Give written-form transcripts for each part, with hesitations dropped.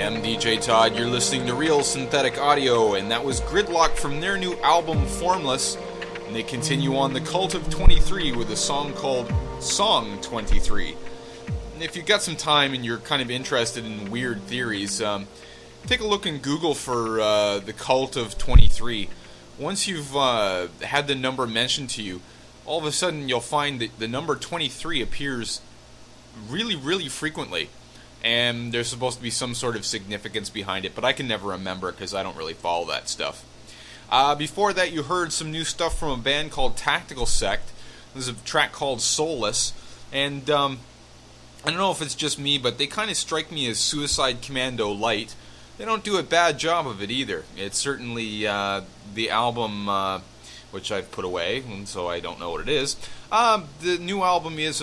am DJ Todd, you're listening to Real Synthetic Audio, and that was Gridlock from their new album Formless, and they continue on the Cult of 23 with a song called Song 23. And if you've got some time and you're kind of interested in weird theories, take a look in Google for the Cult of 23. Once you've had the number mentioned to you, all of a sudden you'll find that the number 23 appears really, really frequently. And there's supposed to be some sort of significance behind it, but I can never remember because I don't really follow that stuff. Before that, you heard some new stuff from a band called Tactical Sect. There's a track called Soulless, and I don't know if it's just me, but they kind of strike me as Suicide Commando light. They don't do a bad job of it either. It's certainly the album, which I've put away, and so I don't know what it is. The new album is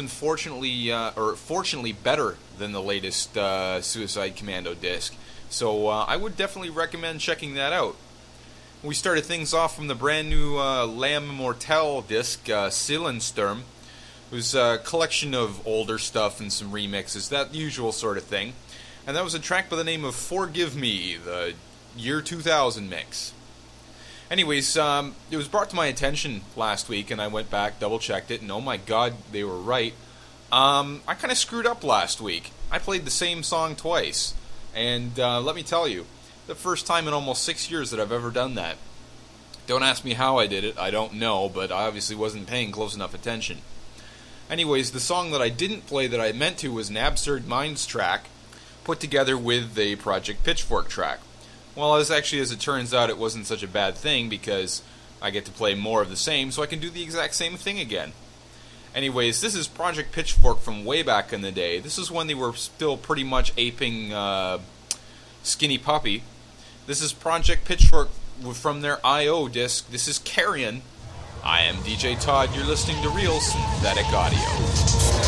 fortunately better than the latest Suicide Commando disc, so I would definitely recommend checking that out. We started things off from the brand new L'Âme Immortelle disc, Seelensturm. It was a collection of older stuff and some remixes, that usual sort of thing. And that was a track by the name of Forgive Me, the year 2000 mix. Anyways, it was brought to my attention last week, and I went back, double-checked it, and oh my god, they were right. I kind of screwed up last week. I played the same song twice, and let me tell you, the first time in almost 6 years that I've ever done that. Don't ask me how I did it, I don't know, but I obviously wasn't paying close enough attention. Anyways, the song that I didn't play that I meant to was an Absurd Minds track, put together with a Project Pitchfork track. Well, as it turns out, it wasn't such a bad thing, because I get to play more of the same, so I can do the exact same thing again. Anyways, this is Project Pitchfork from way back in the day. This is when they were still pretty much aping Skinny Puppy. This is Project Pitchfork from their I.O. disc. This is Carrion. I am DJ Todd. You're listening to Real Synthetic Audio.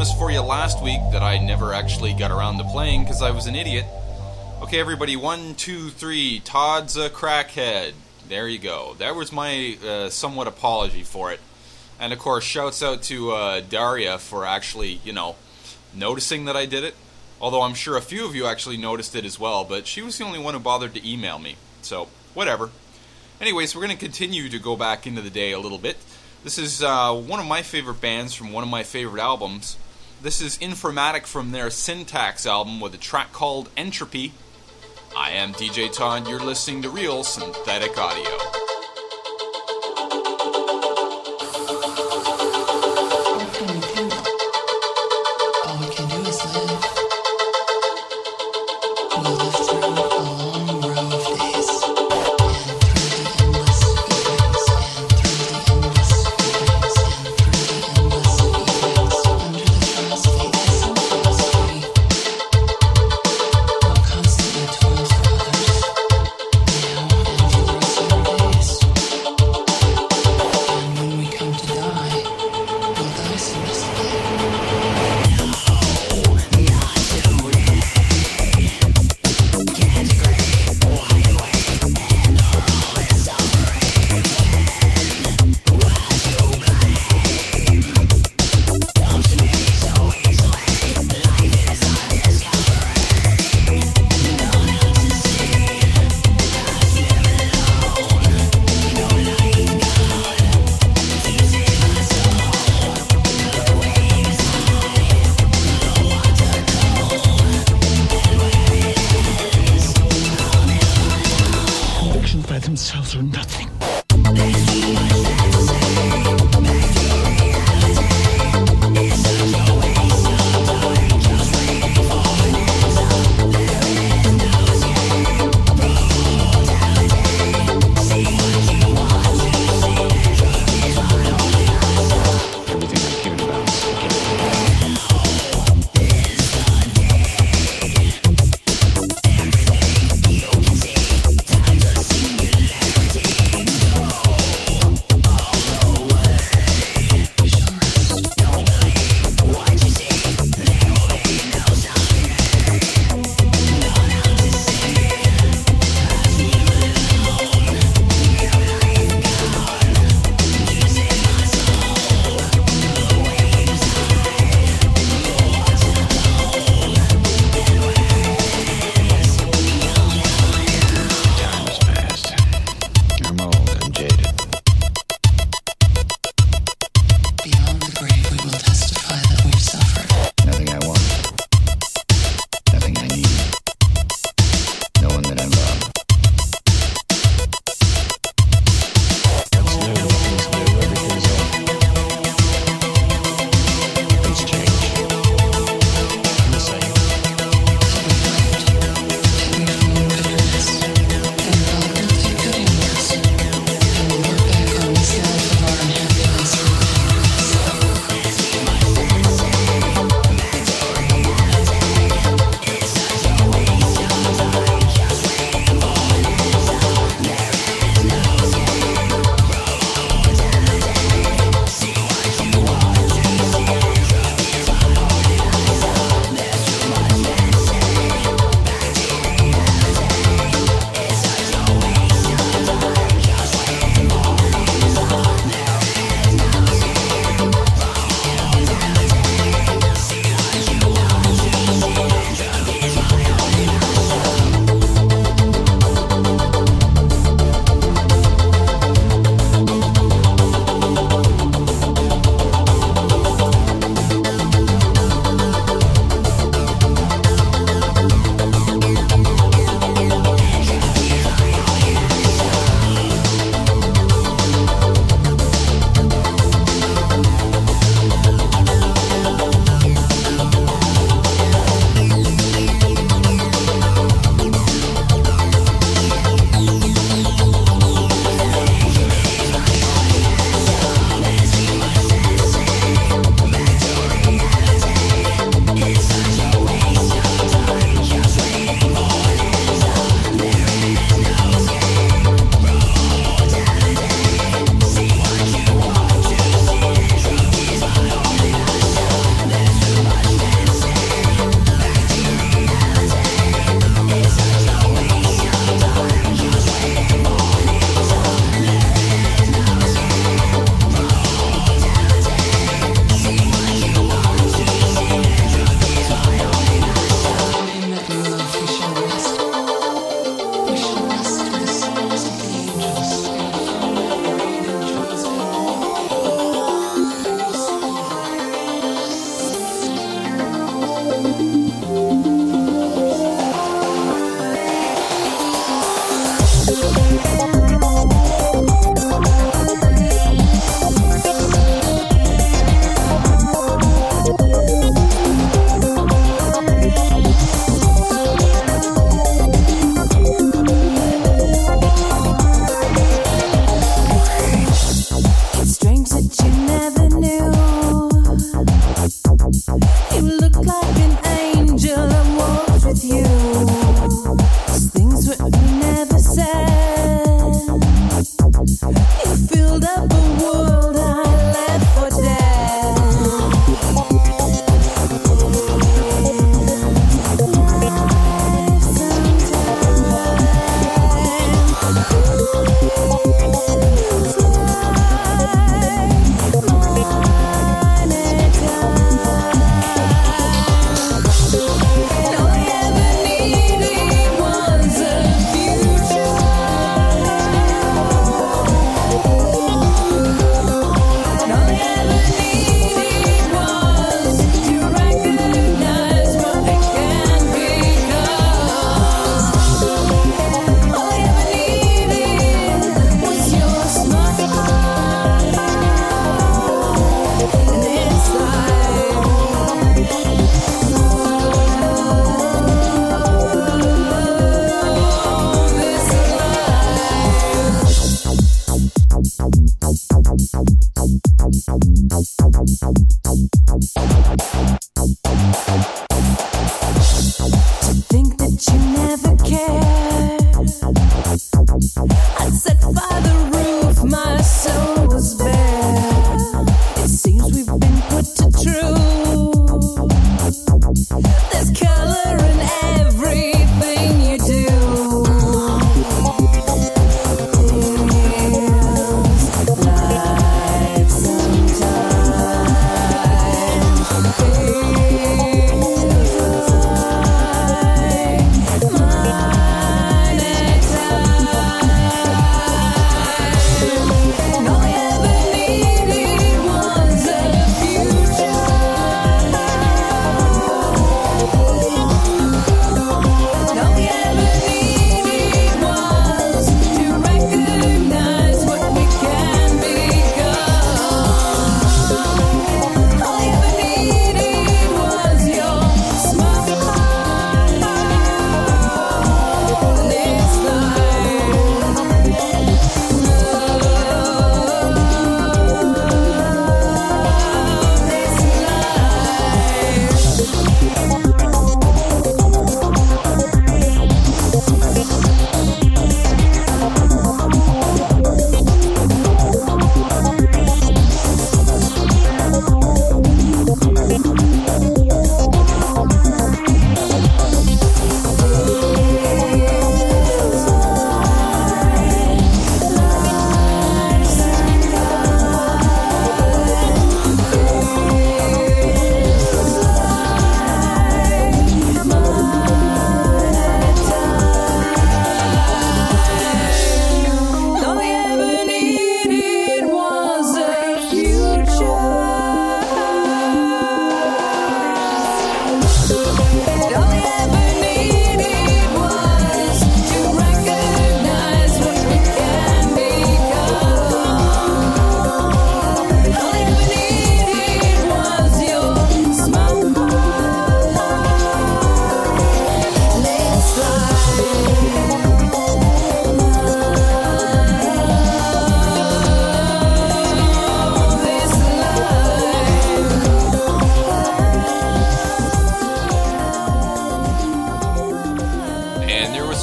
promised for you last week that I never actually got around to playing because I was an idiot. Okay, everybody, 1, 2, 3, Todd's a crackhead. There you go. That was my somewhat apology for it. And of course, shouts out to Daria for actually, noticing that I did it. Although I'm sure a few of you actually noticed it as well, but she was the only one who bothered to email me. So, whatever. Anyways, we're going to continue to go back into the day a little bit. This is one of my favorite bands from one of my favorite albums. This is Informatic from their Syntax album with a track called Entropy. I am DJ Todd, you're listening to Real Synthetic Audio. Constantly toil for others, now and for the rest of our days.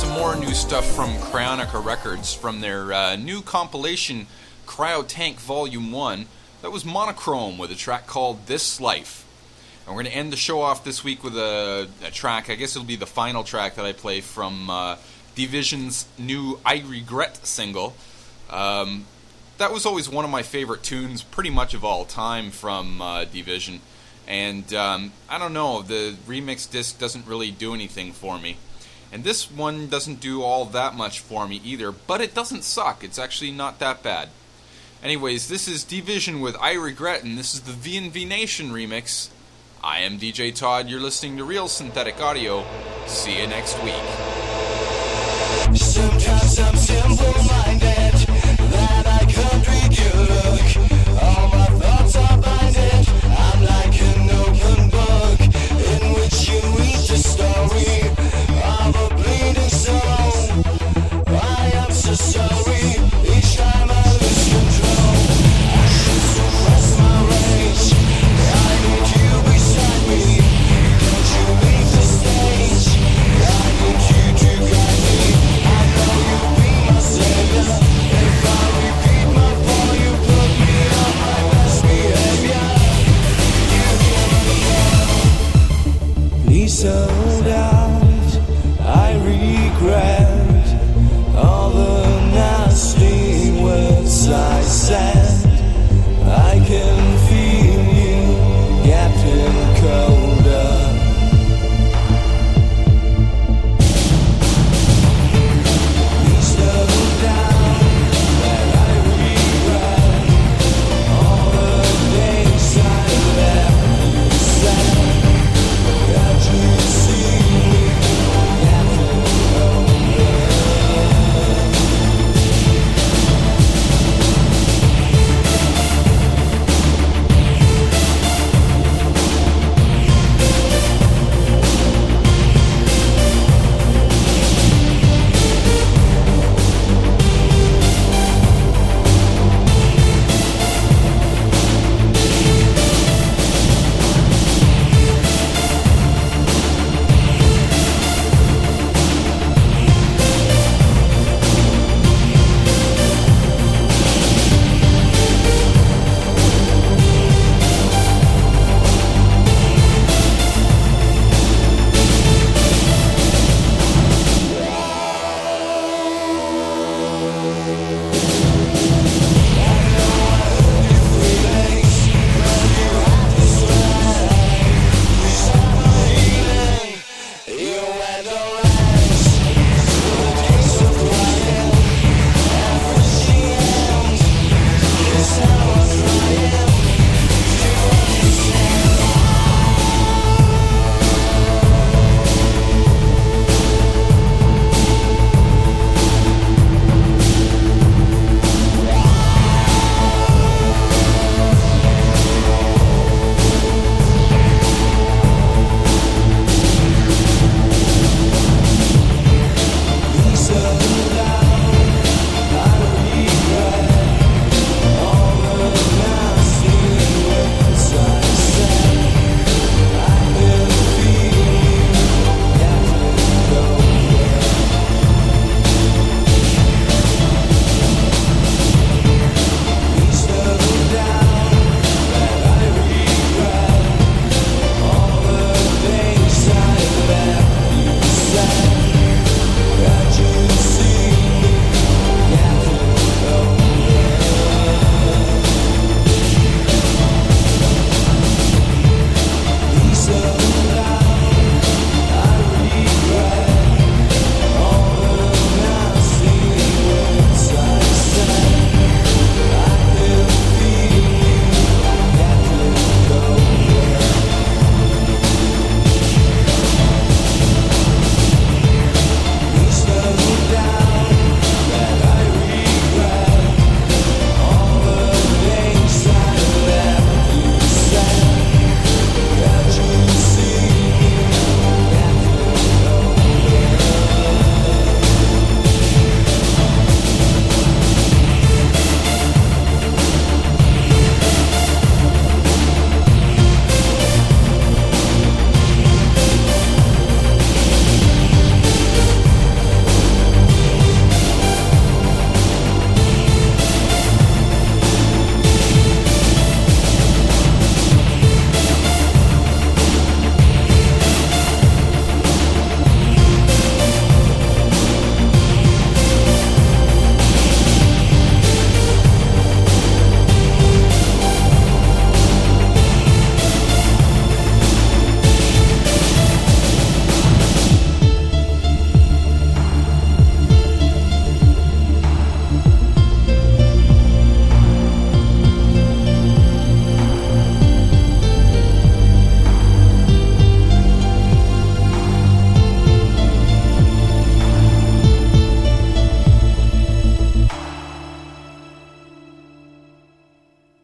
some more new stuff from Cryonica Records from their new compilation Cryo Tank Volume 1. That was Monochrome with a track called This Life. And we're going to end the show off this week with a track, I guess it'll be the final track that I play from Division's new I Regret single. That was always one of my favorite tunes pretty much of all time from Division. And I don't know, the remix disc doesn't really do anything for me. And this one doesn't do all that much for me either, but it doesn't suck. It's actually not that bad. Anyways, this is Division with I Regret, and this is the VNV Nation remix. I am DJ Todd, you're listening to Real Synthetic Audio. See you next week. Sometimes I'm simple-minded, that I can't read your look.